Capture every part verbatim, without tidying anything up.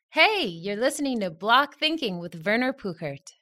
Hey, you're listening to Block Thinking with Werner Puchert.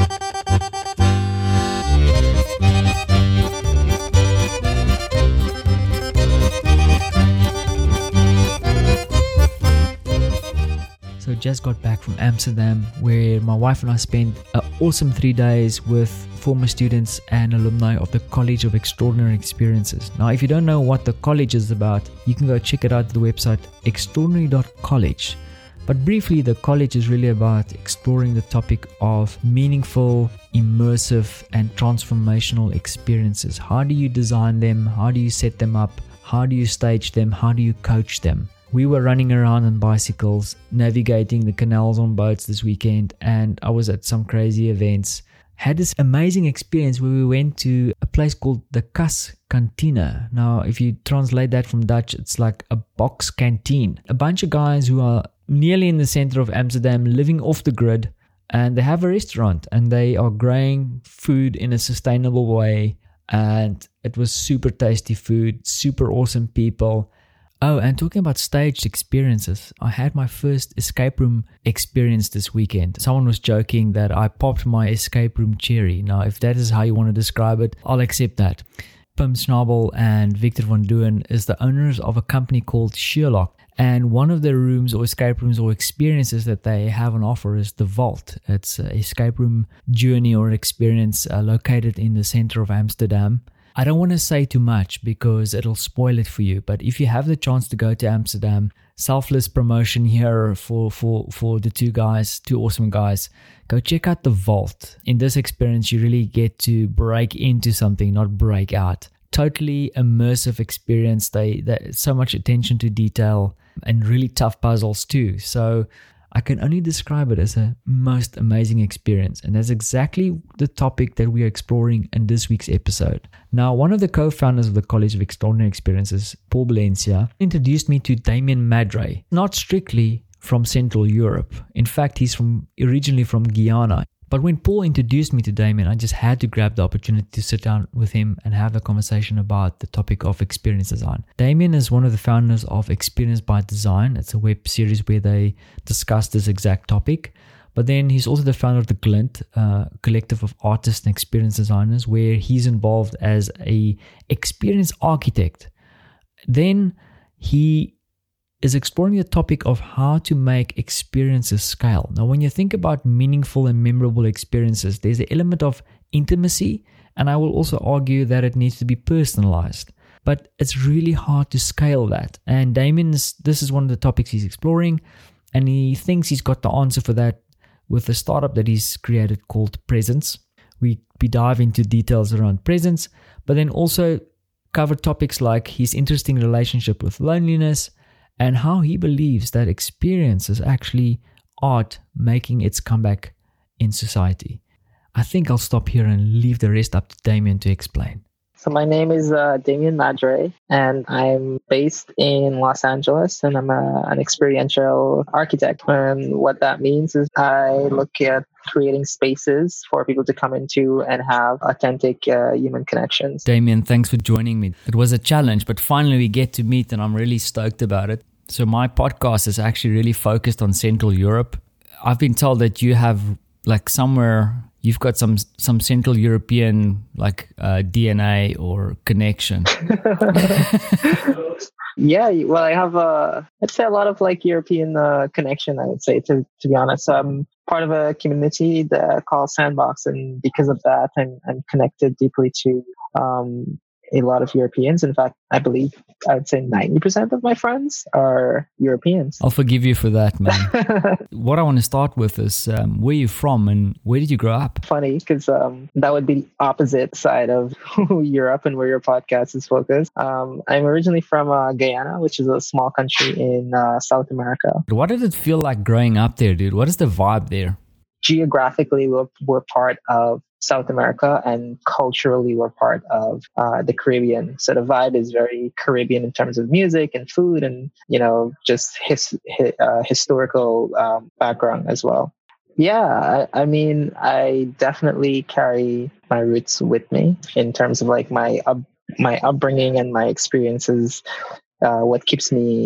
So just got back from Amsterdam, where my wife and I spent an awesome three days with former students and alumni of the College of Extraordinary Experiences. Now, if you don't know what the college is about, you can go check it out at the website extraordinary dot college. But briefly, the college is really about exploring the topic of meaningful, immersive, and transformational experiences. How do you design them? How do you set them up? How do you stage them? How do you coach them? We were running around on bicycles, navigating the canals on boats this weekend, and I was at some crazy events. Had this amazing experience where we went to a place called the Kas Cantina. Now, if you translate that from Dutch, it's like a box canteen. A bunch of guys who are nearly in the center of Amsterdam, living off the grid, and they have a restaurant and they are growing food in a sustainable way. And it was super tasty food, super awesome people. Oh, and talking about staged experiences, I had my first escape room experience this weekend. Someone was joking that I popped my escape room cherry. Now, if that is how you want to describe it, I'll accept that. Pim Schnabel and Victor van Dooyen is the owners of a company called Sherlock. And one of the rooms or escape rooms or experiences that they have on offer is the Vault. It's an escape room journey or experience uh, located in the center of Amsterdam. I don't want to say too much because it'll spoil it for you. But if you have the chance to go to Amsterdam, selfless promotion here for, for, for the two guys, two awesome guys, go check out the Vault. In this experience, you really get to break into something, not break out. Totally immersive experience. They, they so much attention to detail and really tough puzzles too. So I can only describe it as a most amazing experience. And that's exactly the topic that we are exploring in this week's episode. Now, one of the co-founders of the College of Extraordinary Experiences, Paul Balencia, introduced me to Damien Madre, not strictly from Central Europe. In fact, he's from originally from Guyana. But when Paul introduced me to Damien, I just had to grab the opportunity to sit down with him and have a conversation about the topic of experience design. Damien is one of the founders of Experience by Design. It's a web series where they discuss this exact topic. But then he's also the founder of the Glint, uh, collective of artists and experience designers, where he's involved as a experience architect. Then he is exploring the topic of how to make experiences scale. Now, when you think about meaningful and memorable experiences, there's an element of intimacy, and I will also argue that it needs to be personalized. But it's really hard to scale that. And Damien, is, this is one of the topics he's exploring, and he thinks he's got the answer for that with a startup that he's created called Presence. We, we dive into details around presence, but then also cover topics like his interesting relationship with loneliness, and how he believes that experience is actually art making its comeback in society. I think I'll stop here and leave the rest up to Damien to explain. So my name is uh, Damien Madre, and I'm based in Los Angeles, and I'm a, an experiential architect. And what that means is I look at creating spaces for people to come into and have authentic uh, human connections. Damien, thanks for joining me. It was a challenge, but finally we get to meet, and I'm really stoked about it. So my podcast is actually really focused on Central Europe. I've been told that you have like somewhere... You've got some some Central European like uh, D N A or connection. Yeah, well, I have uh, I'd say a lot of like European uh, connection. I would say to to be honest, so I'm part of a community that called Sandbox, and because of that, I'm I'm connected deeply to um, a lot of Europeans. In fact, I believe I would say ninety percent of my friends are Europeans. I'll forgive you for that, man. What I want to start with is um, where you're from and where did you grow up? Funny, because um, that would be the opposite side of Europe and where your podcast is focused. Um, I'm originally from uh, Guyana, which is a small country in uh, South America. What did it feel like growing up there, dude? What is the vibe there? Geographically, we're, we're part of South America, and culturally we're part of uh, the Caribbean. So the vibe is very Caribbean in terms of music and food and, you know, just his, his uh, historical um, background as well. Yeah, I, I mean, I definitely carry my roots with me in terms of like my up, my upbringing and my experiences. Uh, what keeps me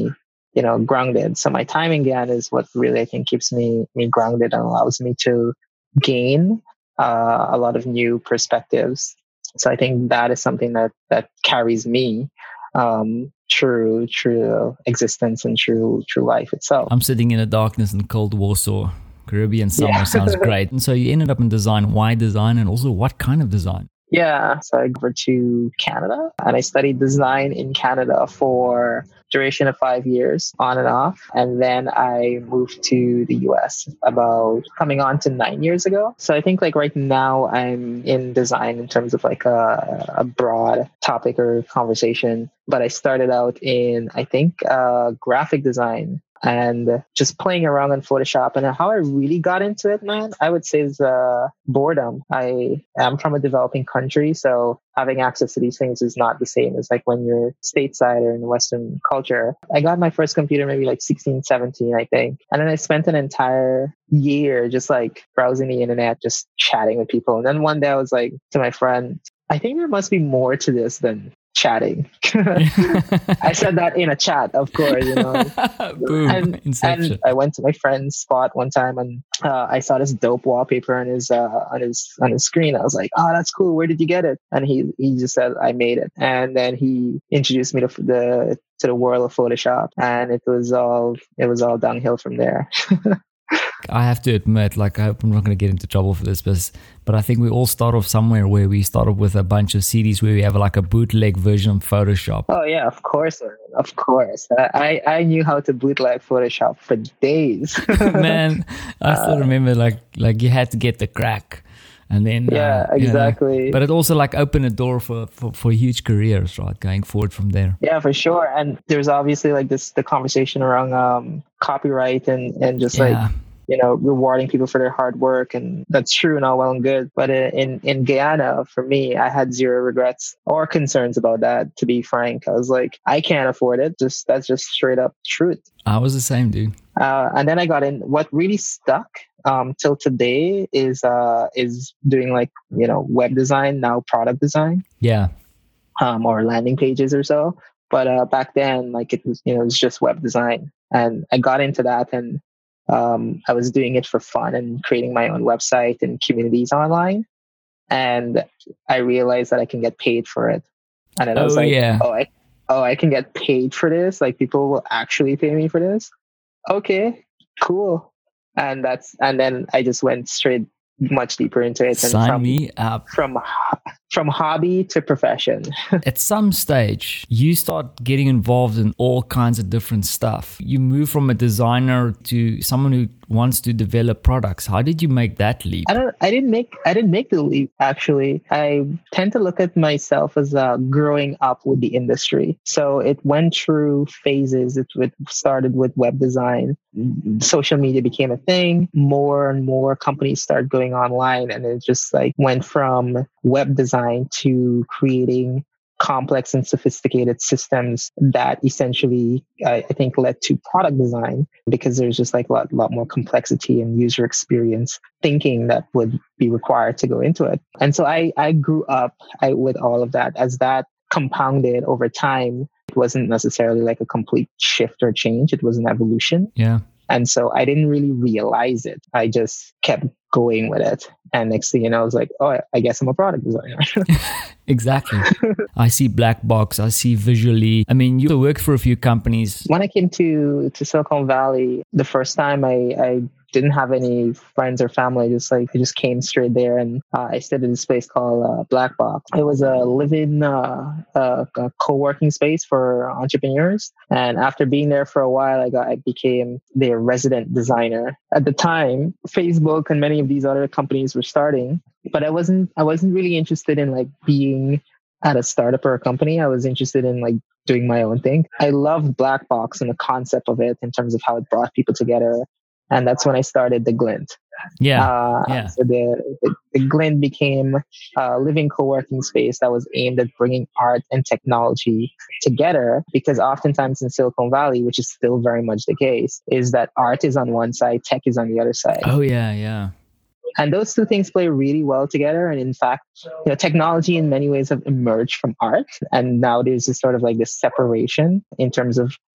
you know, grounded. So my time in Guyana is what really I think keeps me me grounded and allows me to gain uh, a lot of new perspectives. So I think that is something that that carries me um, through through existence and through through life itself. I'm sitting in the darkness in cold Warsaw. Caribbean summer Yeah. sounds great. And so you ended up in design. Why design, and also what kind of design? Yeah, so I went over to Canada and I studied design in Canada for duration of five years on and off. And then I moved to the U S about coming on to nine years ago. So I think like right now I'm in design in terms of like a, a broad topic or conversation. But I started out in, I think, uh, graphic design and just playing around in Photoshop. And how I really got into it, man, I would say is uh, boredom. I am from a developing country, so having access to these things is not the same as like when you're stateside or in Western culture. I got my first computer maybe like sixteen, seventeen, I think. And then I spent an entire year just like browsing the internet, just chatting with people. And then one day I was like to my friend, I think there must be more to this than chatting. I said that in a chat, of course, you know. Boom. And, and I went to my friend's spot one time, and uh, I saw this dope wallpaper on his uh, on his on his screen. I was like, "Oh, that's cool. Where did you get it?" And he he just said, "I made it." And then he introduced me to the to the world of Photoshop, and it was all it was all downhill from there. I have to admit, like, I hope I'm not going to get into trouble for this, but, but I think we all start off somewhere where we start off with a bunch of C Ds where we have like a bootleg version of Photoshop. Oh yeah, of course, man. Of course. I, I knew how to bootleg Photoshop for days. Man, I still uh, remember like like you had to get the crack. And then yeah, uh, exactly. You know, but it also like opened a door for, for, for huge careers, right? Going forward from there. Yeah, for sure. And there's obviously like this the conversation around um, copyright and, and just yeah. like you know, rewarding people for their hard work. And that's true and all well and good. But in, in Guyana, for me, I had zero regrets or concerns about that, to be frank. I was like, I can't afford it. Just that's just straight up truth. I was the same, dude. Uh, and then I got in. What really stuck um, till today is uh, is doing like, you know, web design, now product design. Yeah. Um, or landing pages or so. But uh, back then, like it was, you know, it was just web design. And I got into that, and Um, I was doing it for fun and creating my own website and communities online. And I realized that I can get paid for it. And then oh, I was like, yeah. oh, I, oh, I can get paid for this. Like people will actually pay me for this. Okay, cool. And that's, and then I just went straight much deeper into it. And Sign from, me up. From, from hobby to profession. At some stage, you start getting involved in all kinds of different stuff. You move from a designer to someone who wants to develop products. How did you make that leap? I don't. I didn't make. I didn't make the leap. Actually, I tend to look at myself as uh, growing up with the industry. So it went through phases. It, it started with web design. Social media became a thing. More and more companies started going online, and it just like went from web design to creating complex and sophisticated systems that essentially, I, I think, led to product design, because there's just like a lot, lot more complexity and user experience thinking that would be required to go into it. And so I, I grew up I, with all of that. As that compounded over time, it wasn't necessarily like a complete shift or change. It was an evolution. Yeah. And so I didn't really realize it. I just kept going with it. And next thing you know, I was like, oh, I guess I'm a product designer. Exactly. I see Black Box. I see Visually. I mean, you worked for a few companies. When I came to, to Silicon Valley, the first time I, I didn't have any friends or family. Just like I just came straight there, and uh, I stayed in this place called uh, Black Box. It was a live-in uh, uh, a co-working space for entrepreneurs. And after being there for a while, I got I became their resident designer. At the time, Facebook and many of these other companies were starting, but I wasn't I wasn't really interested in like being at a startup or a company. I was interested in like doing my own thing. I loved Black Box and the concept of it in terms of how it brought people together. And that's when I started the Glint. Yeah. Uh, yeah. So the, the, the Glint became a living co-working space that was aimed at bringing art and technology together, because oftentimes in Silicon Valley, which is still very much the case, is that art is on one side, tech is on the other side. Oh, yeah, yeah. And those two things play really well together. And in fact, you know, technology in many ways have emerged from art. And now there's this sort of like this separation in terms of,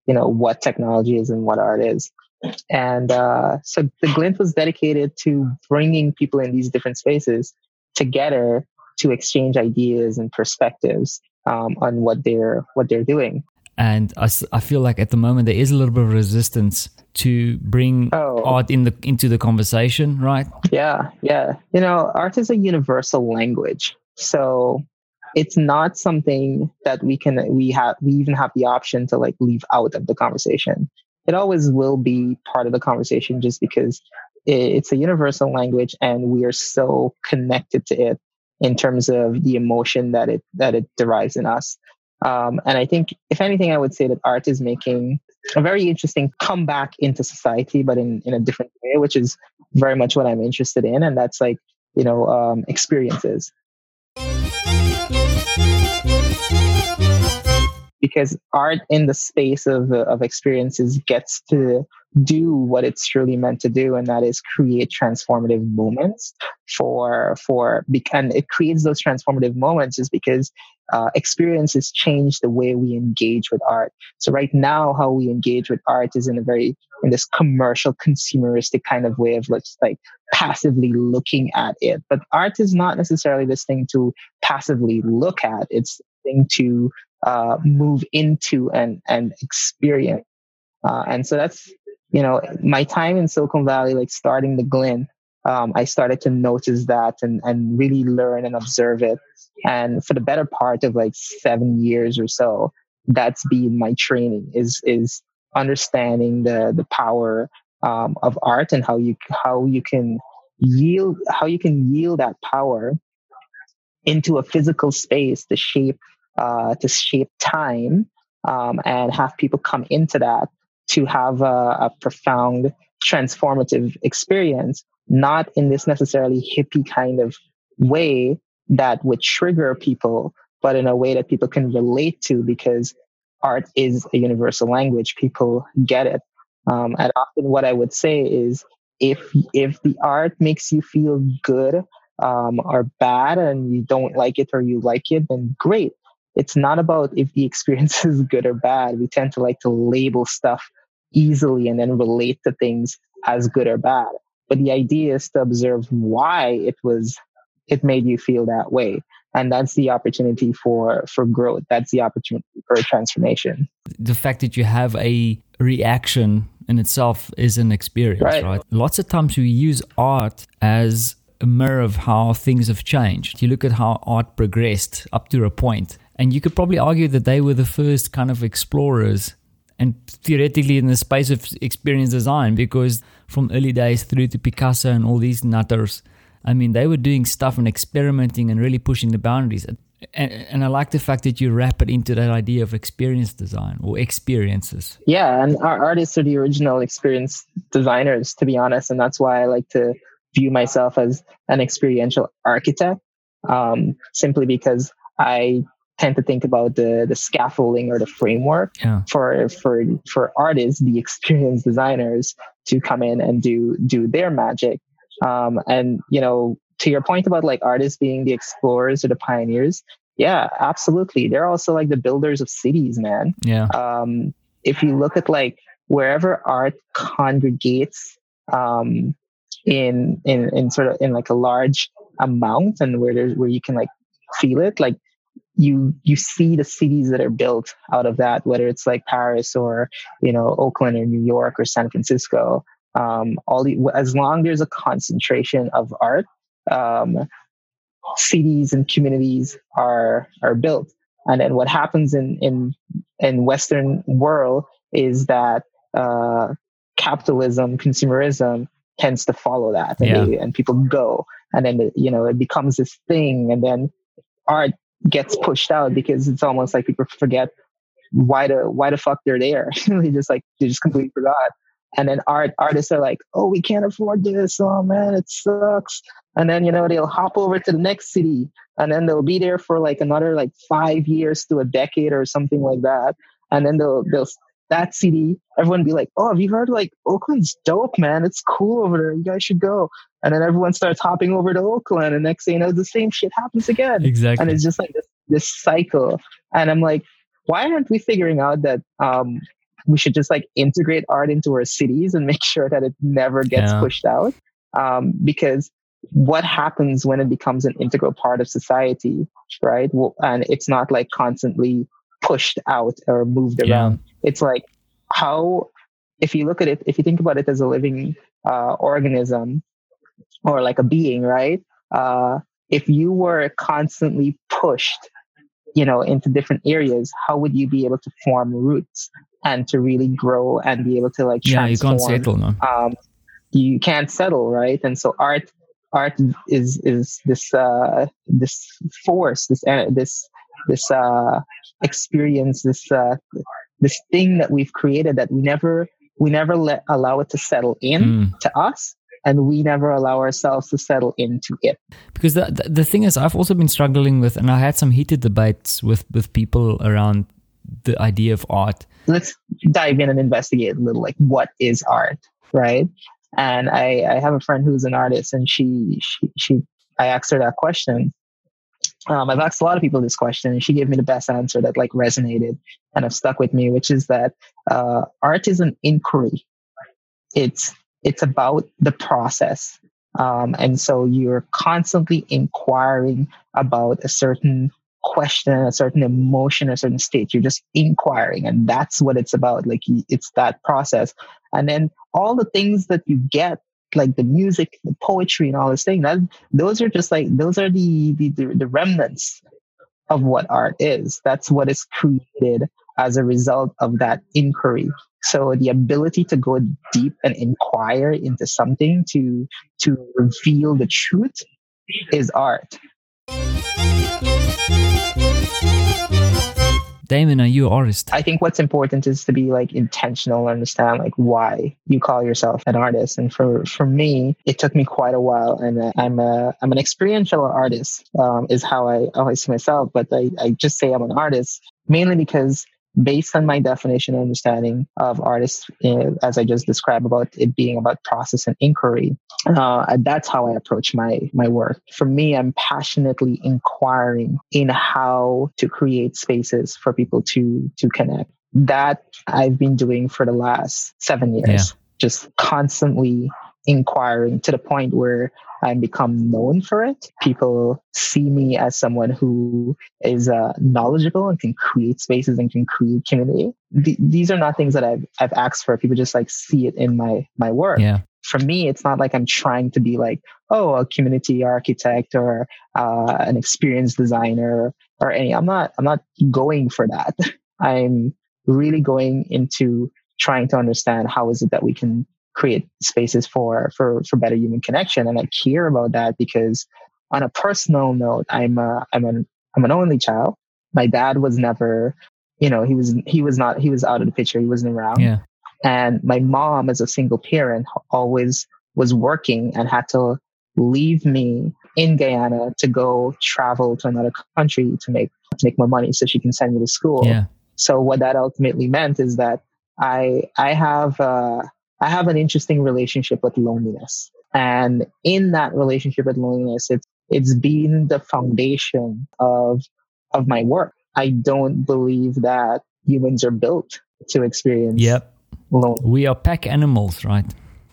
you know, what technology is and what art is. And uh, so the Glint was dedicated to bringing people in these different spaces together to exchange ideas and perspectives um, on what they're what they're doing. And I, I feel like at the moment there is a little bit of resistance to bring oh. art in the into the conversation, right? Yeah, yeah. You know, art is a universal language. So it's not something that we can we have we even have the option to like leave out of the conversation. It always will be part of the conversation just because it's a universal language and we are so connected to it in terms of the emotion that it that it derives in us. Um, and I think, if anything, I would say that art is making a very interesting comeback into society, but in, in a different way, which is very much what I'm interested in. And that's like, you know, um, experiences. Because art in the space of, of experiences gets to do what it's truly meant to do, and that is create transformative moments for, for, and it creates those transformative moments is because uh, experiences change the way we engage with art. So right now, how we engage with art is in a very, in this commercial, consumeristic kind of way of just like passively looking at it. But art is not necessarily this thing to passively look at. It's a thing to uh, move into and, and experience. Uh, and so that's, you know, my time in Silicon Valley, like starting the Glint, um, I started to notice that and, and really learn and observe it. And for the better part of like seven years or so, that's been my training is, is understanding the, the power, um, of art and how you, how you can yield, how you can yield that power into a physical space to shape, uh, to shape time, um, and have people come into that to have a, a profound transformative experience, not in this necessarily hippie kind of way that would trigger people, but in a way that people can relate to because art is a universal language. People get it. Um, and often what I would say is if, if the art makes you feel good, um, or bad and you don't like it or you like it, then great. It's not about if the experience is good or bad. We tend to like to label stuff easily and then relate to things as good or bad. But the idea is to observe why it was, it made you feel that way. And that's the opportunity for, for growth. That's the opportunity for transformation. The fact that you have a reaction in itself is an experience, right? right? Lots of times we use art as a mirror of how things have changed. You look at how art progressed up to a point, and you could probably argue that they were the first kind of explorers and theoretically in the space of experience design, because from early days through to Picasso and all these nutters, I mean, they were doing stuff and experimenting and really pushing the boundaries. And, and I like the fact that you wrap it into that idea of experience design or experiences. Yeah, and our artists are the original experience designers, to be honest. And that's why I like to view myself as an experiential architect, um, simply because I tend to think about the the scaffolding or the framework yeah. for for for artists, the experience designers, to come in and do do their magic. Um, and you know, to your point about like artists being the explorers or the pioneers, yeah, absolutely. They're also like the builders of cities, man. Yeah. Um, if you look at like wherever art congregates, um, in in in sort of in like a large amount, and where there's where you can like feel it, like. You you see the cities that are built out of that, whether it's like Paris or you know Oakland or New York or San Francisco. Um, all the as long there's a concentration of art, um, cities and communities are are built. And then what happens in in in Western world is that uh, capitalism, consumerism tends to follow that, and, yeah. they, and people go, and then you know it becomes this thing, and then art gets pushed out because it's almost like people forget why the why the fuck they're there. they just like they just completely forgot. And then art artists are like, oh, we can't afford this. Oh man, it sucks. And then you know they'll hop over to the next city, and then they'll be there for like another like five years to a decade or something like that. And then they'll they'll that city, everyone be like, oh, have you heard like Oakland's dope, man? It's cool over there. You guys should go. And then everyone starts hopping over to Oakland, and next thing you know, the same shit happens again. Exactly. And it's just like this, this cycle. And I'm like, why aren't we figuring out that um, we should just like integrate art into our cities and make sure that it never gets Yeah. pushed out. Um, because what happens when it becomes an integral part of society, right? Well, and it's not like constantly pushed out or moved Yeah. around. It's like how, if you look at it, if you think about it as a living uh, organism or like a being, right? Uh, if you were constantly pushed, you know, into different areas, how would you be able to form roots and to really grow and be able to like Yeah, you transform? can't settle, no. Um, you can't settle, right? And so art, art is is this uh, this force, this uh, this this uh, experience, this uh, this thing that we've created that we never we never let allow it to settle in Mm. to us, and we never allow ourselves to settle into it. Because the, the the thing is, I've also been struggling with, and I had some heated debates with with people around the idea of art. Let's dive in and investigate a little, like, what is art, right? And I, I have a friend who's an artist, and she, she, she, I asked her that question. Um, I've asked a lot of people this question, and she gave me the best answer that like resonated and have stuck with me, which is that uh, art is an inquiry. It's it's about the process, um, and so you're constantly inquiring about a certain question, a certain emotion, a certain state. You're just inquiring, and that's what it's about. Like, it's that process, and then all the things that you get, like the music, the poetry, and all this thing, that those are just like those are the the, the remnants of what art is. That's what is created as a result of that inquiry. So the ability to go deep and inquire into something to to reveal the truth is art. Damon, are you an artist? I think what's important is to be like intentional, understand like why you call yourself an artist. And for, for me, it took me quite a while. And uh, I'm a I'm an experiential artist, um, is how I always see myself. But I, I just say I'm an artist mainly because, based on my definition and understanding of artists, uh, as I just described, about it being about process and inquiry, uh, that's how I approach my my work. For me, I'm passionately inquiring in how to create spaces for people to to connect. That I've been doing for the last seven years, Yeah. just constantly inquiring to the point where I've become known for it. People see me as someone who is uh, knowledgeable and can create spaces and can create community. Th- these are not things that I've I've asked for. People just like see it in my my work. Yeah. For me, it's not like I'm trying to be like, oh, a community architect or uh, an experienced designer or any. I'm not. I'm not going for that. I'm really going into trying to understand how is it that we can create spaces for, for, for better human connection. And I care about that because, on a personal note, I'm a, I'm an, I'm an only child. My dad was never, you know, he was, he was not, he was out of the picture. He wasn't around. Yeah. And my mom, as a single parent, always was working and had to leave me in Guyana to go travel to another country to make, to make more money so she can send me to school. Yeah. So what that ultimately meant is that I, I have, uh, I have an interesting relationship with loneliness. And in that relationship with loneliness, it's, it's been the foundation of, of my work. I don't believe that humans are built to experience Yep. loneliness. We are pack animals, right?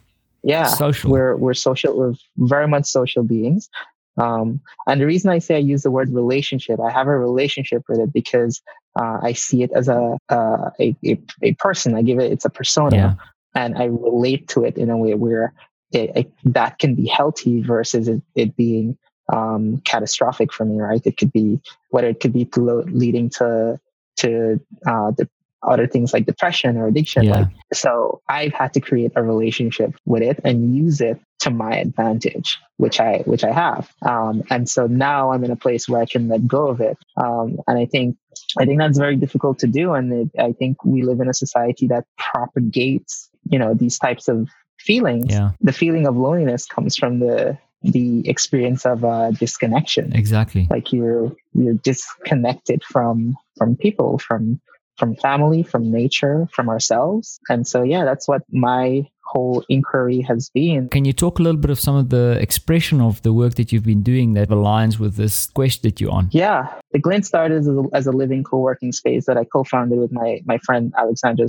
Yeah. Social. We're, we're social. We're very much social beings. Um, and the reason I say I use the word relationship, I have a relationship with it because, uh, I see it as a, uh, a, a, a person. I give it, it's a persona. Yeah. And I relate to it in a way where it, it, that can be healthy versus it, it being um, catastrophic for me, right? It could be, whether it could be to lo- leading to to uh, the other things like depression or addiction. Yeah. Like, so I've had to create a relationship with it and use it to my advantage, which I which I have. Um, and so now I'm in a place where I can let go of it. Um, and I think I think that's very difficult to do. And it, I think we live in a society that propagates, you know, these types of feelings. Yeah. The feeling of loneliness comes from the the experience of uh, disconnection. Exactly. Like you're you're disconnected from from people, from from family, from nature, from ourselves. And so, yeah, that's what my whole inquiry has been. Can you talk a little bit of some of the expression of the work that you've been doing that aligns with this quest that you're on? Yeah, the Glint started as a, as a living co-working space that I co-founded with my my friend Alexandros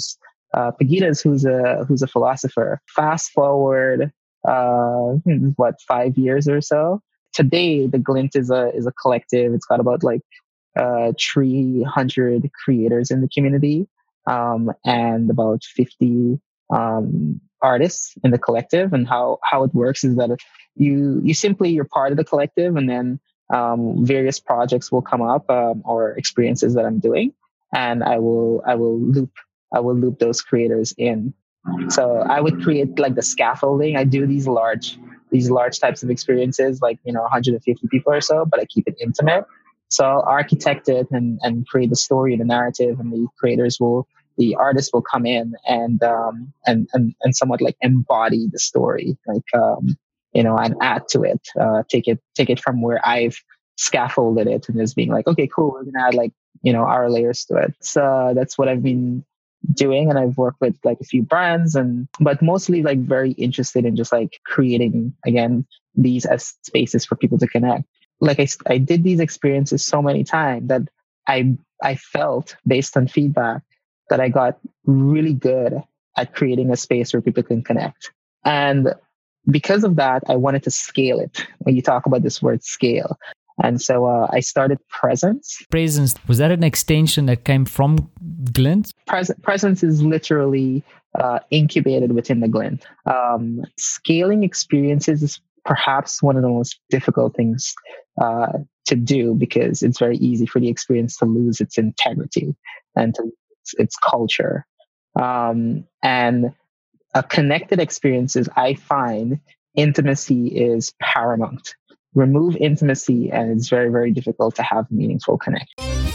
uh, Pagitas, who's a who's a philosopher. Fast forward, uh, what five years or so. Today, the Glint is a is a collective. It's got about like uh, three hundred creators in the community, um, and about fifty um, artists in the collective. And how how it works is that you you simply you're part of the collective, and then um, various projects will come up, um, or experiences that I'm doing, and I will I will loop I will loop those creators in. So I would create like the scaffolding. I do these large these large types of experiences, like, you know, one hundred fifty people or so, but I keep it intimate. So I'll architect it and, and create the story, the narrative, and the creators will, the artists will come in and, um, and, and, and somewhat like embody the story, like, um, you know, and add to it, uh, take it, take it from where I've scaffolded it and just being like, okay, cool. We're going to add like, you know, our layers to it. So that's what I've been doing. And I've worked with like a few brands, and, but mostly like very interested in just like creating, again, these as spaces for people to connect. Like I, I did these experiences so many times that I, I felt, based on feedback, that I got really good at creating a space where people can connect. And because of that, I wanted to scale it. When you talk about this word scale. And so uh, I started Presence. Presence, was that an extension that came from Glint? Pres- Presence is literally uh, incubated within the Glint. Um, scaling experiences is perhaps one of the most difficult things uh, to do, because it's very easy for the experience to lose its integrity and to its, its culture. Um, and a connected experiences, I find intimacy is paramount. Remove intimacy and it's very, very difficult to have meaningful connection.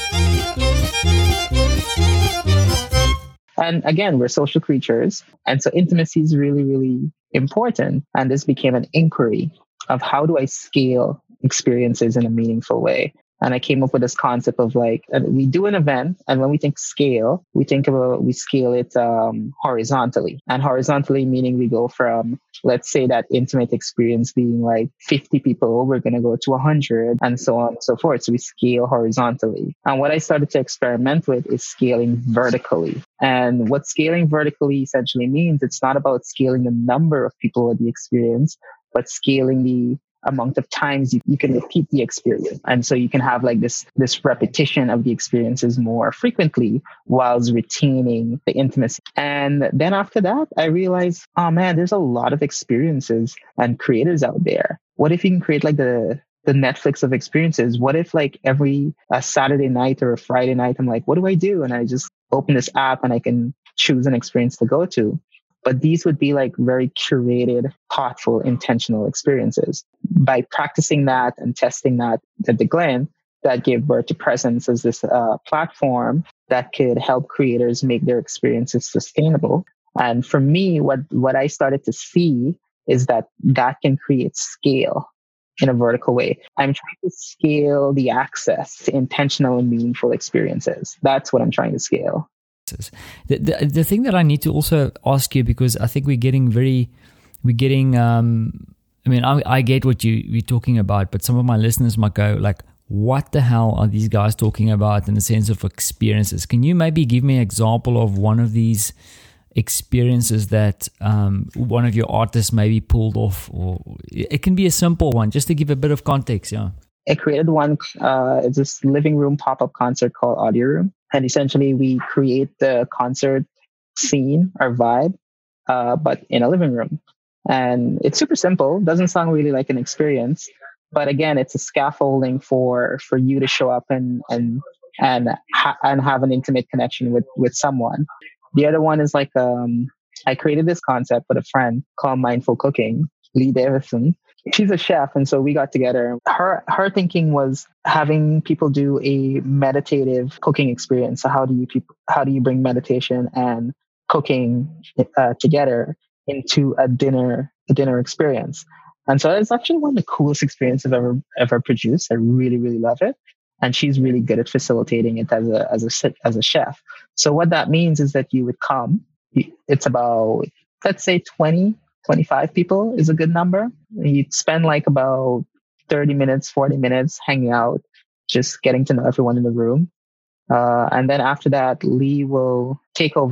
And again, we're social creatures. And so intimacy is really, really important. And this became an inquiry of how do I scale experiences in a meaningful way? And I came up with this concept of like, we do an event, and when we think scale, we think about, we scale it um, horizontally. And horizontally meaning we go from, let's say, that intimate experience being like fifty people, we're going to go to one hundred, and so on and so forth. So we scale horizontally. And what I started to experiment with is scaling vertically. And what scaling vertically essentially means, it's not about scaling the number of people in the experience, but scaling the amount of times you, you can repeat the experience. And so you can have like this, this repetition of the experiences more frequently whilst retaining the intimacy. And then after that, I realized, oh man, there's a lot of experiences and creators out there. What if you can create like the, the Netflix of experiences? What if like every a Saturday night or a Friday night, I'm like, what do I do? And I just open this app and I can choose an experience to go to. But these would be like very curated, thoughtful, intentional experiences. By practicing that and testing that at the Glint, that gave birth to Presence as this uh, platform that could help creators make their experiences sustainable. And for me, what, what I started to see is that that can create scale in a vertical way. I'm trying to scale the access to intentional and meaningful experiences. That's what I'm trying to scale. The, the the thing that I need to also ask you, because I think we're getting very, we're getting, um, I mean, I, I get what you, you're talking about, but some of my listeners might go like, what the hell are these guys talking about in the sense of experiences? Can you maybe give me an example of one of these experiences that um, one of your artists maybe pulled off? Or it can be a simple one, just to give a bit of context, yeah. I created one, uh, it's this living room pop-up concert called Audio Room. And essentially we create the concert scene or vibe, uh, but in a living room. And it's super simple. Doesn't sound really like an experience, but again, it's a scaffolding for, for you to show up and, and, and, ha- and have an intimate connection with, with someone. The other one is like, um, I created this concept with a friend called Mindful Cooking, Lee Davison. She's a chef, and so we got together. Her her thinking was having people do a meditative cooking experience. So how do you people, how do you bring meditation and cooking uh, together into a dinner a dinner experience? And so it's actually one of the coolest experiences I've ever ever produced. I really really love it, and she's really good at facilitating it as a as a as a chef. So what that means is that you would come. It's about, let's say, twenty, twenty-five people is a good number. You'd spend like about thirty minutes, forty minutes hanging out, just getting to know everyone in the room. Uh, and then after that, Lee will take over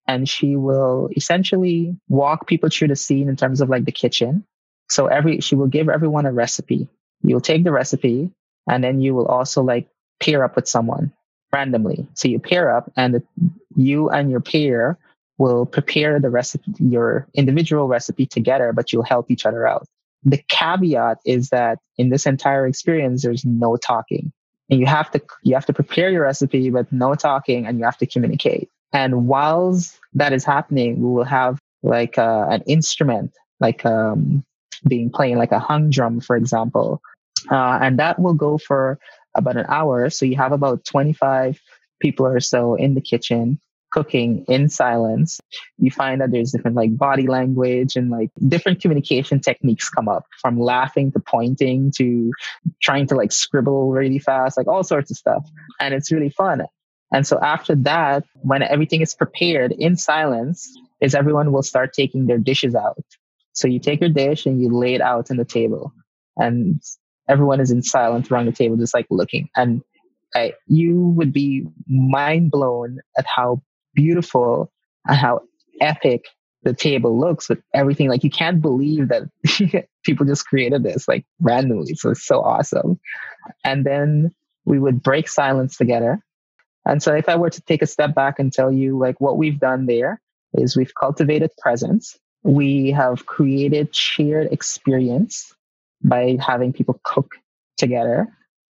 and she will essentially walk people through the scene in terms of like the kitchen. So every she will give everyone a recipe. You'll take the recipe, and then you will also like pair up with someone randomly. So you pair up, and the, you and your pair will prepare the recipe, your individual recipe together, but you'll help each other out. The caveat is that in this entire experience, there's no talking, and you have to you have to prepare your recipe, but no talking, and you have to communicate. And whilst that is happening, we will have like uh, an instrument, like um, being playing like a hung drum, for example. Uh, and that will go for about an hour. So you have about twenty-five people or so in the kitchen cooking in silence. You find that there's different like body language and like different communication techniques come up, from laughing to pointing to trying to like scribble really fast, like all sorts of stuff. And it's really fun. And so after that, when everything is prepared in silence, is everyone will start taking their dishes out. So you take your dish and you lay it out on the table, and everyone is in silence around the table, just like looking. And I, you would be mind blown at how beautiful and how epic the table looks with everything. Like you can't believe that people just created this like randomly. So it's so awesome. And then we would break silence together. And so if I were to take a step back and tell you like what we've done there is we've cultivated presence. We have created shared experience by having people cook together.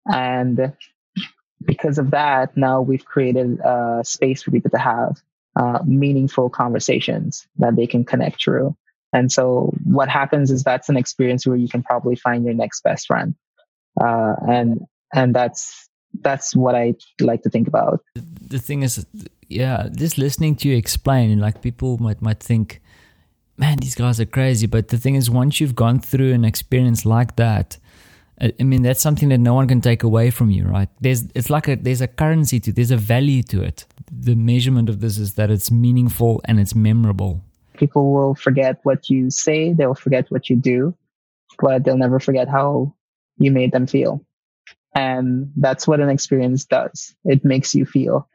And because of that, now we've created a space for people to have uh, meaningful conversations that they can connect through. And so what happens is that's an experience where you can probably find your next best friend. Uh, and and that's that's what I like to think about. The thing is, yeah, just listening to you explain, like people might might think, man, these guys are crazy. But the thing is, once you've gone through an experience like that, I mean, that's something that no one can take away from you, right? There's, it's like a, there's a currency to it. There's a value to it. The measurement of this is that it's meaningful and it's memorable. People will forget what you say. They'll forget what you do, but they'll never forget how you made them feel. And that's what an experience does. It makes you feel.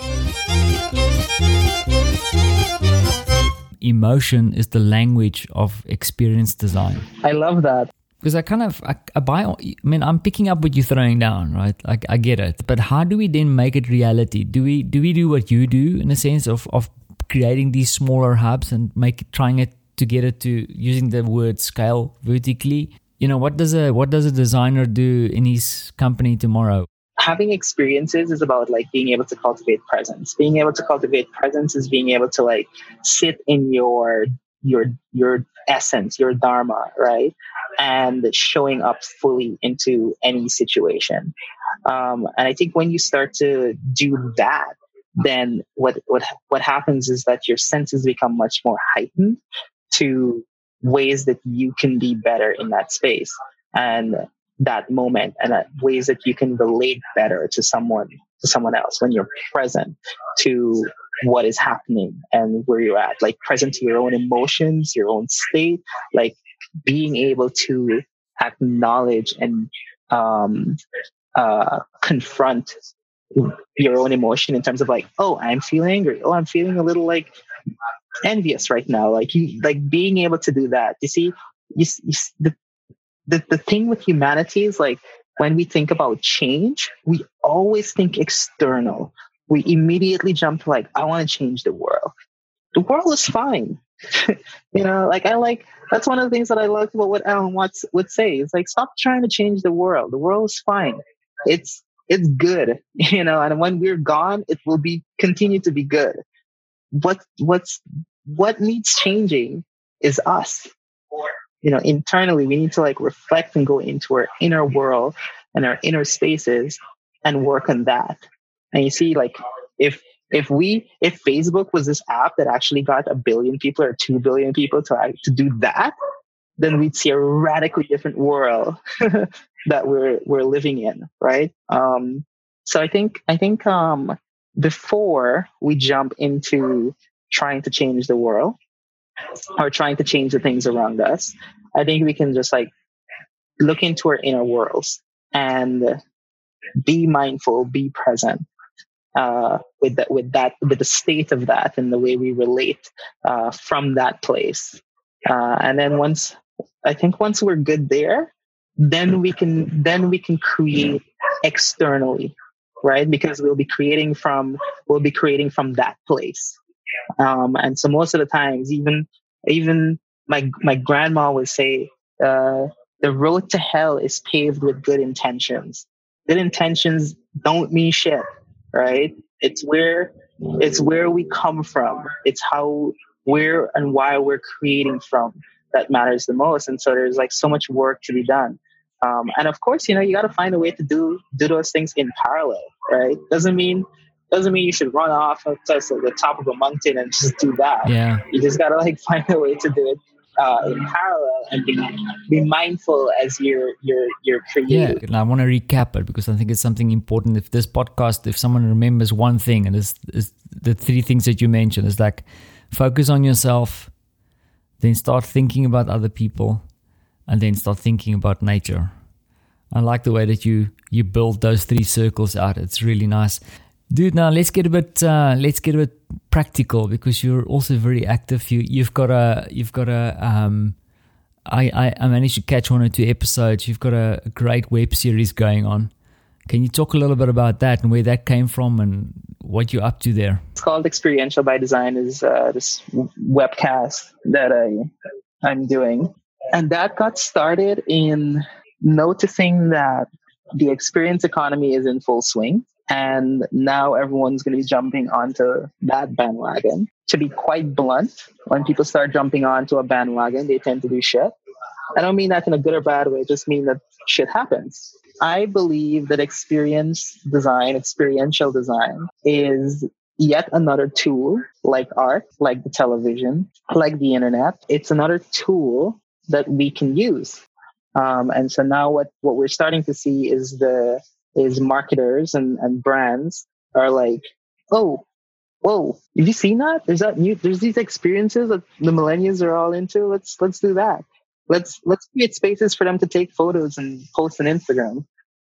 Emotion is the language of experience design. I love that. Because I kind of, I, I buy, I mean, I'm picking up what you're throwing down, right? Like, I get it. But how do we then make it reality? Do we do we do what you do in a sense of, of creating these smaller hubs and make it, trying it to get it to, using the word scale vertically? You know, what does a what does a designer do in his company tomorrow? Having experiences is about like being able to cultivate presence. Being able to cultivate presence is being able to like sit in your your your essence, your dharma, right? And showing up fully into any situation. Um, and I think when you start to do that, then what what what happens is that your senses become much more heightened to ways that you can be better in that space and that moment, and that ways that you can relate better to someone to someone else when you're present to what is happening and where you're at, like present to your own emotions, your own state, like being able to acknowledge and um, uh, confront your own emotion in terms of like, oh, I'm feeling angry. Oh, I'm feeling a little like envious right now. Like you, like being able to do that. You see, you, you, the, the the thing with humanity is like when we think about change, we always think external. We immediately jump to like, I want to change the world. The world is fine. You know, like I like, that's one of the things that I like about what Alan Watts would say. It's like, stop trying to change the world. The world is fine. It's, it's good, you know, and when we're gone, it will be, continue to be good. What, what's, what needs changing is us. You know, internally, we need to like reflect and go into our inner world and our inner spaces and work on that. And you see, like, if, If we, if Facebook was this app that actually got a billion people or two billion people to to do that, then we'd see a radically different world that we're we're living in, right? Um, so I think I think um, before we jump into trying to change the world or trying to change the things around us, I think we can just like look into our inner worlds and be mindful, be present. uh, with that, with that, with the state of that and the way we relate uh, from that place. Uh, and then once, I think once we're good there, then we can, then we can create externally, right? Because we'll be creating from, we'll be creating from that place. Um, and so most of the times, even, even my, my grandma would say, uh, the road to hell is paved with good intentions. Good intentions don't mean shit, right? It's where, it's where we come from. It's how, where and why we're creating from that matters the most. And so there's like so much work to be done. Um, and of course, you know, you got to find a way to do, do those things in parallel, right? Doesn't mean, doesn't mean you should run off to the top of a mountain and just do that. Yeah. You just got to like find a way to do it uh, in parallel and be, be mindful as you're, you're, you're creating. Yeah. And I want to recap it because I think it's something important. If this podcast, if someone remembers one thing, and it's, it's the three things that you mentioned, is like focus on yourself, then start thinking about other people, and then start thinking about nature. I like the way that you you build those three circles out. It's really nice. Dude, now let's get a bit uh, let's get a bit practical because you're also very active. You you've got a you've got a um I, I, I managed to catch one or two episodes. You've got a, a great web series going on. Can you talk a little bit about that and where that came from and what you're up to there? It's called Experiential by Design. Is uh, this webcast that I I'm doing. And that got started in noticing that the experience economy is in full swing. And now everyone's going to be jumping onto that bandwagon. To be quite blunt, when people start jumping onto a bandwagon, they tend to do shit. I don't mean that in a good or bad way. I just mean that shit happens. I believe that experience design, experiential design is yet another tool like art, like the television, like the internet. It's another tool that we can use. Um, and so now what, what we're starting to see is the is marketers and, and brands are like, oh, whoa, have you seen that? There's that new there's these experiences that the millennials are all into. Let's let's do that. Let's let's create spaces for them to take photos and post on Instagram.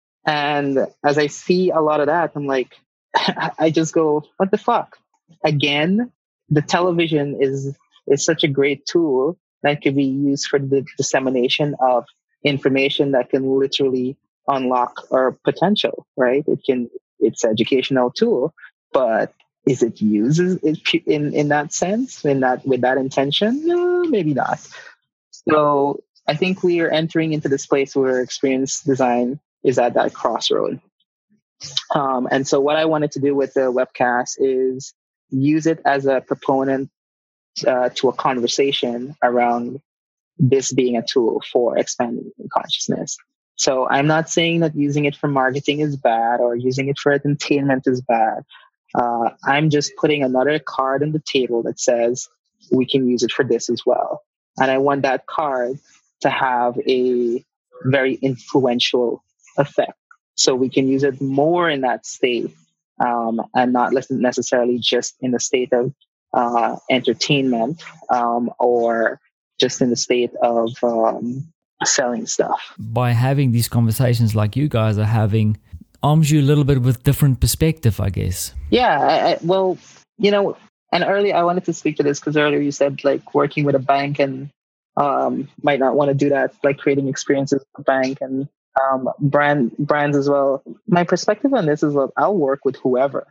And as I see a lot of that, I'm like, I just go, what the fuck? Again, the television is is such a great tool that could be used for the dissemination of information that can literally unlock our potential, right? It can, it's an educational tool, but is it used in, in that sense, in that, with that intention? No, maybe not. So I think we are entering into this place where experience design is at that crossroad. Um, and so what I wanted to do with the webcast is use it as a proponent uh, to a conversation around this being a tool for expanding consciousness. So I'm not saying that using it for marketing is bad or using it for entertainment is bad. Uh, I'm just putting another card on the table that says we can use it for this as well. And I want that card to have a very influential effect. So we can use it more in that state um, and not necessarily just in the state of uh, entertainment um, or just in the state of um, selling stuff. By having these conversations like you guys are having, arms you a little bit with different perspective, I guess. Yeah, I, I, well, you know, and earlier I wanted to speak to this because earlier you said like working with a bank and um, might not want to do that, like creating experiences with a bank and um, brand brands as well. My perspective on this is that I'll work with whoever.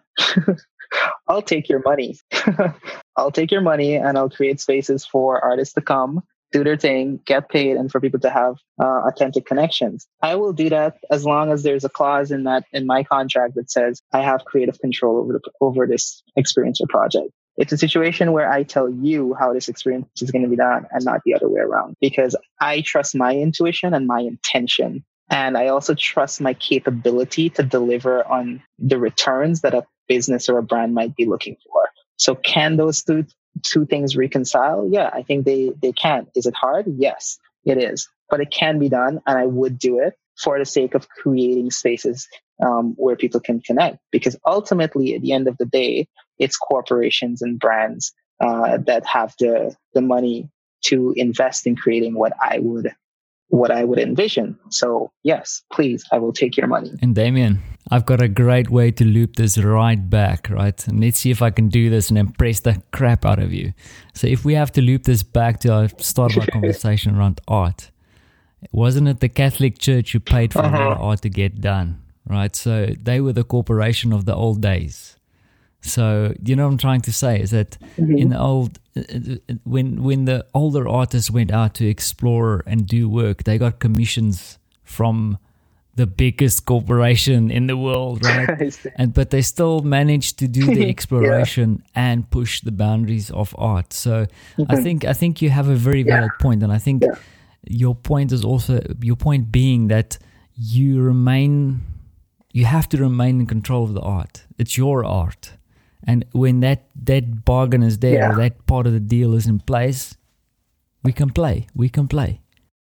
I'll take your money. I'll take your money and I'll create spaces for artists to come, do their thing, get paid, and for people to have uh, authentic connections. I will do that as long as there's a clause in that in my contract that says I have creative control over the, over this experience or project. It's a situation where I tell you how this experience is going to be done and not the other way around, because I trust my intuition and my intention. And I also trust my capability to deliver on the returns that a business or a brand might be looking for. So can those two, two things reconcile? Yeah, I think they, they can. Is it hard? Yes, it is. But it can be done, and I would do it for the sake of creating spaces um, where people can connect. Because ultimately, at the end of the day, it's corporations and brands uh, that have the, the money to invest in creating what I would what I would envision. So yes, please, I will take your money. And Damien, I've got a great way to loop this right back, right? And let's see if I can do this and impress the crap out of you. So if we have to loop this back to our start of our conversation around art, wasn't it the Catholic Church who paid for uh-huh. the art to get done, right? So they were the corporation of the old days. So you know what I'm trying to say is that mm-hmm. in the old, when when the older artists went out to explore and do work, they got commissions from the biggest corporation in the world, right? And but they still managed to do the exploration yeah. and push the boundaries of art. So mm-hmm. I think I think you have a very valid yeah. point, and I think yeah. your point is also your point being that you remain, you have to remain in control of the art. It's your art. And when that, that bargain is there, yeah. or that part of the deal is in place, we can play. We can play.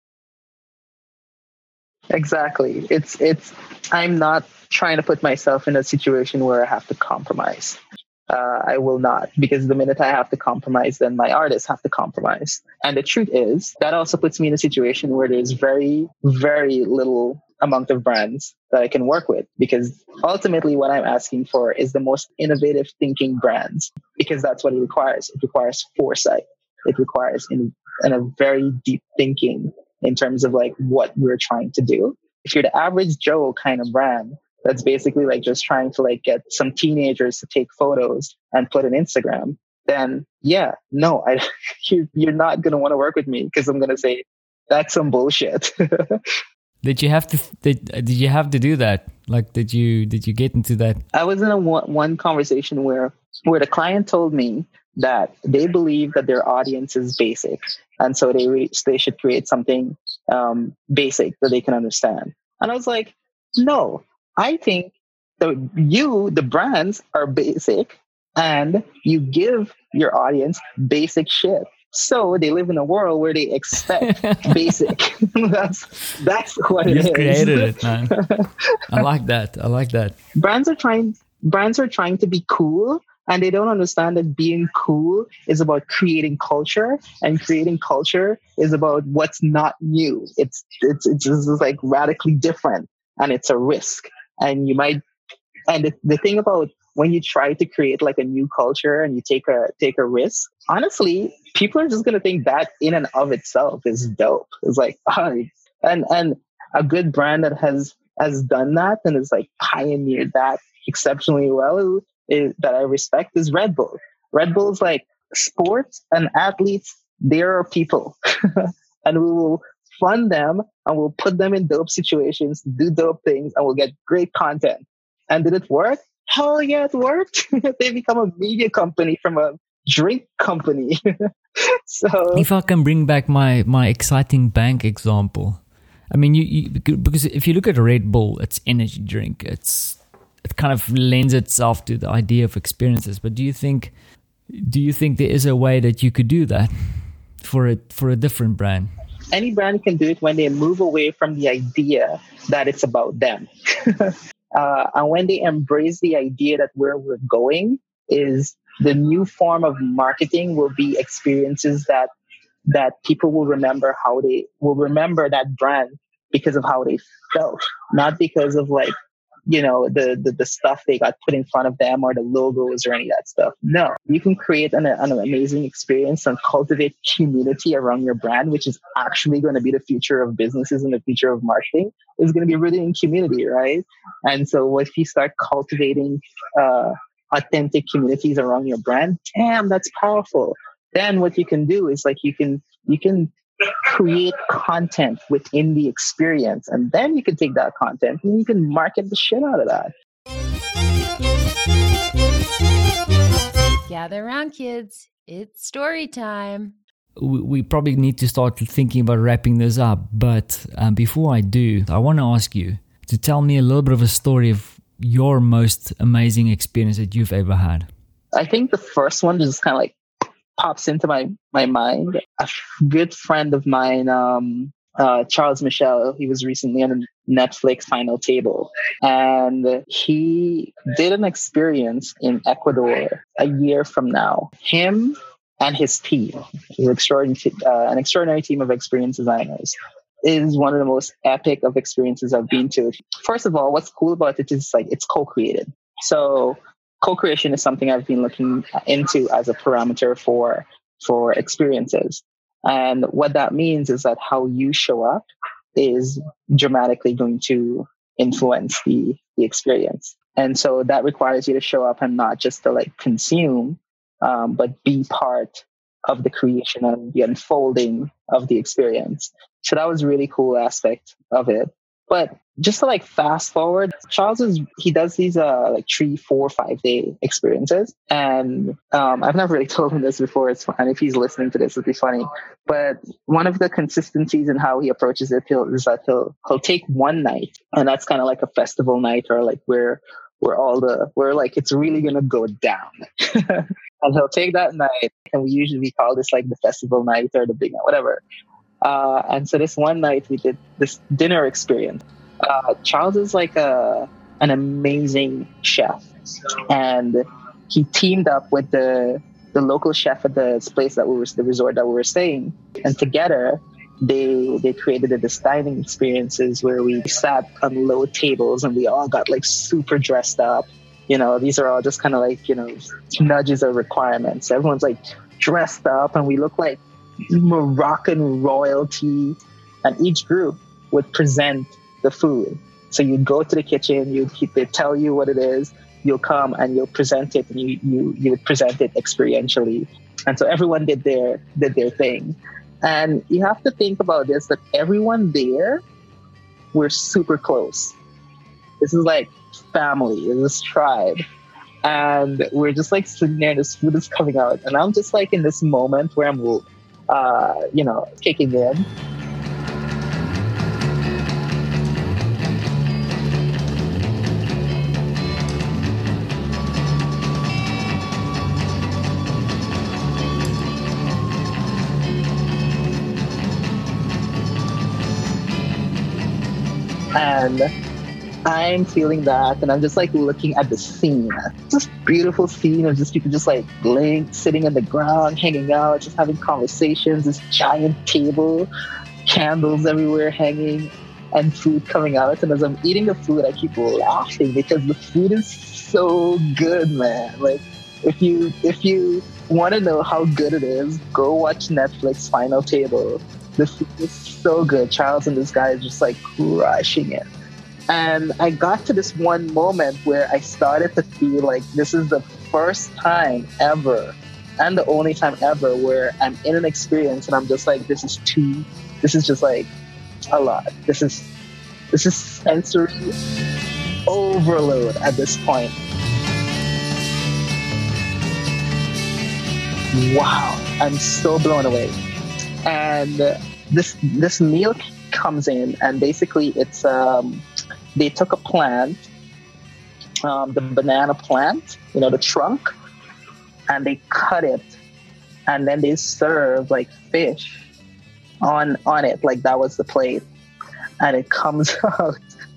Exactly. It's it's. I'm not trying to put myself in a situation where I have to compromise. Uh, I will not, because the minute I have to compromise, then my artists have to compromise. And the truth is, that also puts me in a situation where there's very, very little amount of brands that I can work with, because ultimately what I'm asking for is the most innovative thinking brands, because that's what it requires. It requires foresight. It requires in, in a very deep thinking in terms of like what we're trying to do. If you're the average Joe kind of brand, that's basically like just trying to like get some teenagers to take photos and put on Instagram, then yeah, no, I, you, you're not going to want to work with me, because I'm going to say that's some bullshit. Did you have to, did, did you have to do that? Like, did you, did you get into that? I was in a one, one conversation where, where the client told me that they believe that their audience is basic. And so they, re- they should create something um, basic that they can understand. And I was like, no, I think that you, the brands, are basic, and you give your audience basic shit. So they live in a world where they expect basic. that's that's what it You've is. You created it, man. I like that. I like that. Brands are trying. Brands are trying to be cool, and they don't understand that being cool is about creating culture, and creating culture is about what's not new. It's it's it's just like radically different, and it's a risk. And you might, and the, the thing about when you try to create like a new culture and you take a take a risk, honestly, people are just gonna think that in and of itself is dope. It's like, oh, and and a good brand that has has done that and has like pioneered that exceptionally well is, that I respect is Red Bull. Red Bull's like sports and athletes. They are people, and we will fund them and we'll put them in dope situations, do dope things, and we'll get great content. And did it work? Hell yeah, it worked. They become a media company from a drink company. So if I can bring back my my exciting bank example, I mean, you, you because if you look at Red Bull, it's energy drink. It's it kind of lends itself to the idea of experiences. But do you think do you think there is a way that you could do that for a for a different brand? Any brand can do it when they move away from the idea that it's about them. uh, and when they embrace the idea that where we're going is the new form of marketing will be experiences that that people will remember how they will remember that brand because of how they felt, not because of like, you know, the, the, the stuff they got put in front of them or the logos or any of that stuff. No, you can create an, an amazing experience and cultivate community around your brand, which is actually going to be the future of businesses and the future of marketing is going to be rooted in community, right? And so if you start cultivating uh, authentic communities around your brand, damn, that's powerful. Then what you can do is like you can you can create content within the experience, and then you can take that content and you can market the shit out of that. Gather around, kids. It's story time. We, we probably need to start thinking about wrapping this up, but um, before I do, I want to ask you to tell me a little bit of a story of your most amazing experience that you've ever had. I think the first one just kind of like pops into my, my mind. A good friend of mine, um, uh, Charles Michel, he was recently on Netflix Final Table, and he did an experience in Ecuador a year from now. Him and his team, his extraordinary, uh, an extraordinary team of experienced designers, is one of the most epic of experiences I've been to. First of all, what's cool about it is like it's co-created. So co-creation is something I've been looking into as a parameter for for experiences. And what that means is that how you show up is dramatically going to influence the, the experience. And so that requires you to show up and not just to like consume, um, but be part of the creation and the unfolding of the experience. So that was a really cool aspect of it. But just to like fast forward, Charles is, he does these uh like three, four, five day experiences. And um, I've never really told him this before. It's fun. And if he's listening to this, it'll be funny. But one of the consistencies in how he approaches it he'll, is that he'll, he'll take one night, and that's kind of like a festival night, or like where, where all the, where like it's really going to go down. And he'll take that night, and we usually we call this like the festival night or the big night, whatever. Uh, and so this one night we did this dinner experience. Uh, Charles is like a an amazing chef, and he teamed up with the the local chef at the place that we were the resort that we were staying, and together they they created this dining experiences where we sat on low tables and we all got like super dressed up. You know, these are all just kind of like, you know, nudges or requirements. Everyone's like dressed up, and we look like Moroccan royalty, and each group would present the food. So you'd go to the kitchen, you'd they tell you what it is, you'll come and you'll present it, and you you you would present it experientially. And so everyone did their did their thing. And you have to think about this, that everyone there were super close. This is like family, this tribe. And we're just like sitting there, and this food is coming out, and I'm just like in this moment where I'm uh, you know, kicking in. And I'm feeling that, and I'm just like looking at the scene. This beautiful scene of just people just like laying, sitting on the ground, hanging out, just having conversations, this giant table, candles everywhere hanging, and food coming out. And as I'm eating the food, I keep laughing because the food is so good, man. Like, if you if you want to know how good it is, go watch Netflix Final Table. The food is so good. Charles and this guy is just like crushing it. And I got to this one moment where I started to feel like this is the first time ever, and the only time ever, where I'm in an experience and I'm just like, this is too, this is just like a lot. This is, this is sensory overload at this point. Wow, I'm so blown away. And this this meal comes in, and basically it's um they took a plant, um, the banana plant, you know, the trunk, and they cut it, and then they serve like fish on on it, like that was the plate, and it comes out.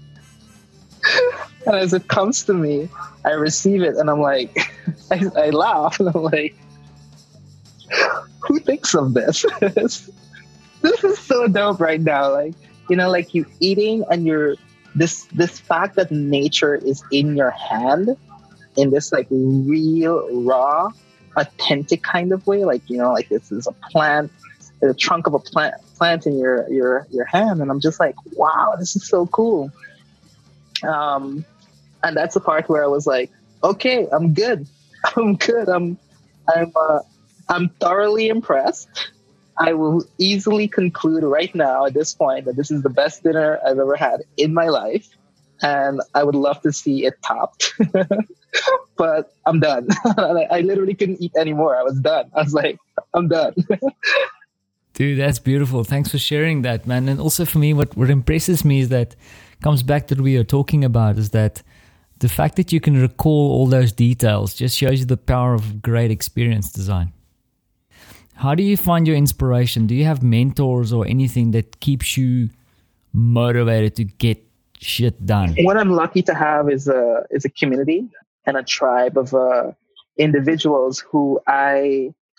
And as it comes to me, I receive it, and I'm like, I, I laugh, and I'm like, who thinks of this? This is so dope right now. Like, you know, like you eating, and you're this this fact that nature is in your hand in this like real, raw, authentic kind of way. Like, you know, like this is a plant, the trunk of a plant plant in your your your hand, and I'm just like, wow, this is so cool. Um, and that's the part where I was like, okay, I'm good. I'm good. I'm I'm uh, I'm thoroughly impressed. I will easily conclude right now at this point that this is the best dinner I've ever had in my life. And I would love to see it topped. But I'm done. I literally couldn't eat anymore. I was done. I was like, I'm done. Dude, that's beautiful. Thanks for sharing that, man. And also for me, what, what impresses me is that, comes back to what we are talking about, is that the fact that you can recall all those details just shows you the power of great experience design. How do you find your inspiration? Do you have mentors or anything that keeps you motivated to get shit done? What I'm lucky to have is a is a community and a tribe of uh, individuals who I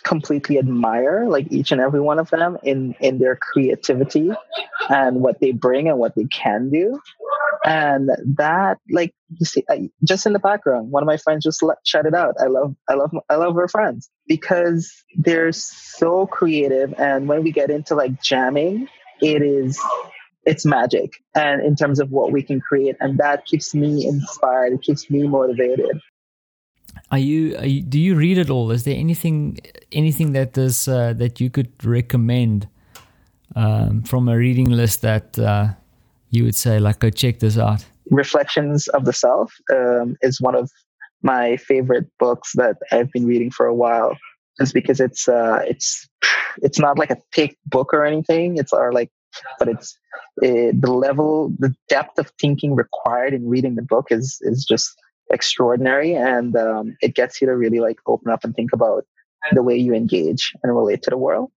completely admire like each and every one of them in in their creativity and what they bring and what they can do. And that, like, you see, I, just in the background, one of my friends just let, shut it out. I love, I love, I love her friends because they're so creative. And when we get into like jamming, it is, it's magic. And in terms of what we can create, and that keeps me inspired. It keeps me motivated. Are you, are you do you read it all? Is there anything, anything that is uh, that you could recommend um, from a reading list that? Uh, you would say, like, go check this out? Reflections of the Self um, is one of my favorite books that I've been reading for a while, just because it's uh, it's it's not like a thick book or anything. It's or like, but it's uh, the level, the depth of thinking required in reading the book is is just extraordinary, and um, it gets you to really like open up and think about the way you engage and relate to the world.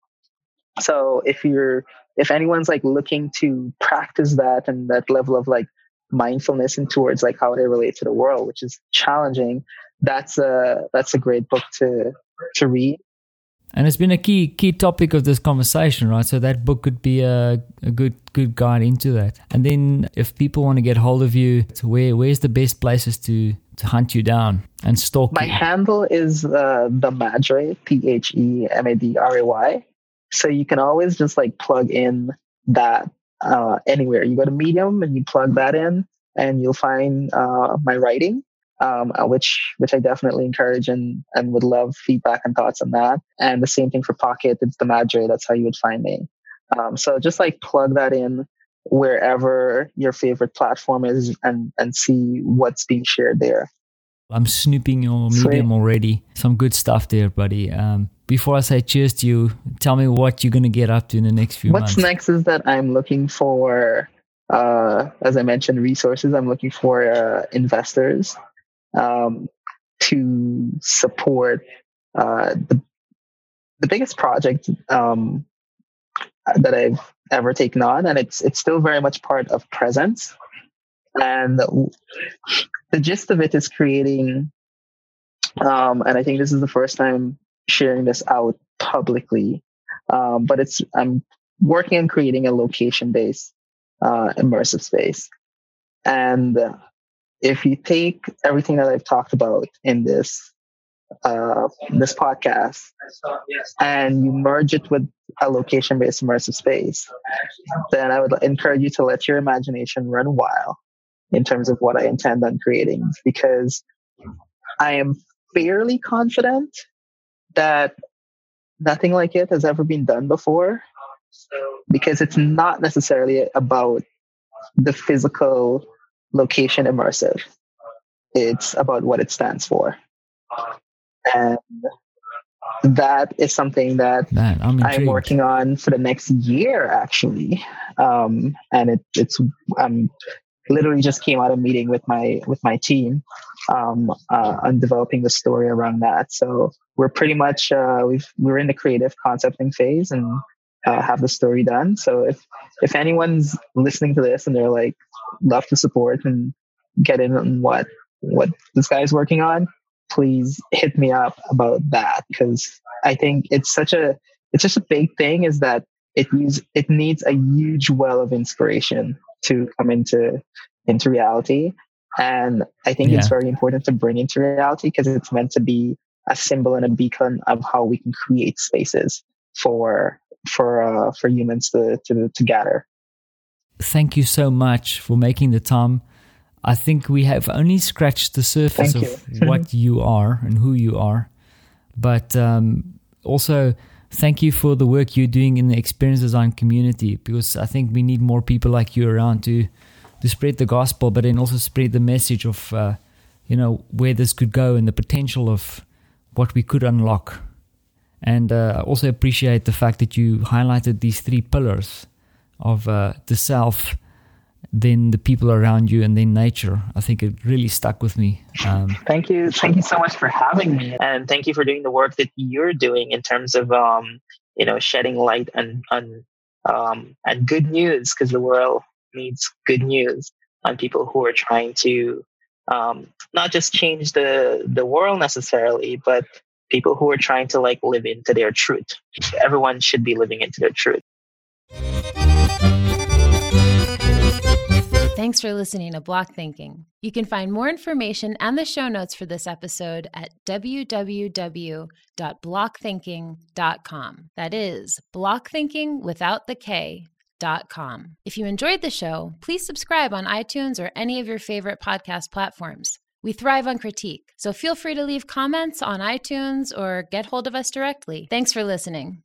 So if you're if anyone's like looking to practice that and that level of like mindfulness and towards like how they relate to the world, which is challenging, that's a that's a great book to to read. And it's been a key key topic of this conversation, right? So that book could be a, a good good guide into that. And then if people want to get hold of you, where where's the best places to to hunt you down and stalk My you? handle is uh, the Madre, P H E M A D R A Y. So you can always just like plug in that uh, anywhere. You go to Medium and you plug that in, and you'll find uh, my writing, um, which which I definitely encourage and and would love feedback and thoughts on that. And the same thing for Pocket. It's the Madre. That's how you would find me. Um, so just like plug that in wherever your favorite platform is, and and see what's being shared there. I'm snooping your Medium Sweet. already. Some good stuff there, buddy. Um, before I say cheers to you, tell me what you're going to get up to in the next few What's months. next is that I'm looking for, uh, as I mentioned, resources. I'm looking for uh, investors um, to support uh, the the biggest project um, that I've ever taken on, and it's it's still very much part of Presence. And the gist of it is creating, um, and I think this is the first time sharing this out publicly, um, but it's I'm working on creating a location-based uh, immersive space. And if you take everything that I've talked about in this uh, this podcast and you merge it with a location-based immersive space, then I would encourage you to let your imagination run wild in terms of what I intend on creating, because I am fairly confident that nothing like it has ever been done before, because it's not necessarily about the physical location immersive. It's about what it stands for. And that is something that Man, I'm I'm intrigued. working on for the next year, actually. Um, and it, it's I'm literally just came out of a meeting with my with my team um, uh, on developing the story around that. So we're pretty much uh, we've we're in the creative concepting phase and uh, have the story done. So if if anyone's listening to this and they're like, love to support and get in on what what this guy's working on, please hit me up about that, because I think it's such a it's just a big thing. Is that it needs it needs a huge well of inspiration to come into into reality. And I think Yeah. it's very important to bring into reality, because it's meant to be a symbol and a beacon of how we can create spaces for for uh, for humans to, to to gather. Thank you so much for making the time. I think we have only scratched the surface Thank of you. what you are and who you are. But um, also, thank you for the work you're doing in the experience design community, because I think we need more people like you around to to spread the gospel, but then also spread the message of, uh, you know, where this could go and the potential of what we could unlock. And uh, I also appreciate the fact that you highlighted these three pillars of uh, the self, then the people around you, and then nature. I think it really stuck with me. Um, Thank you. Thank you so much for having me. And thank you for doing the work that you're doing in terms of, um, you know, shedding light and, on um, and good news, because the world needs good news on people who are trying to um, not just change the, the world necessarily, but people who are trying to like live into their truth. Everyone should be living into their truth. Thanks for listening to Block Thinking. You can find more information and the show notes for this episode at w w w dot block thinking dot com. That is block thinking without the K. Dot com. If you enjoyed the show, please subscribe on iTunes or any of your favorite podcast platforms. We thrive on critique, so feel free to leave comments on iTunes or get hold of us directly. Thanks for listening.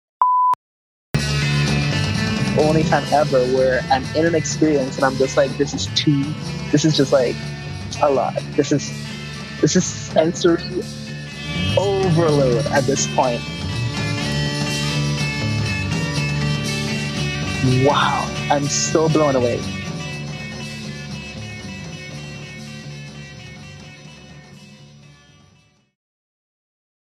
Only time ever where I'm in an experience and I'm just like, this is too, this is just like a lot. This is, this is sensory overload at this point. Wow, I'm so blown away.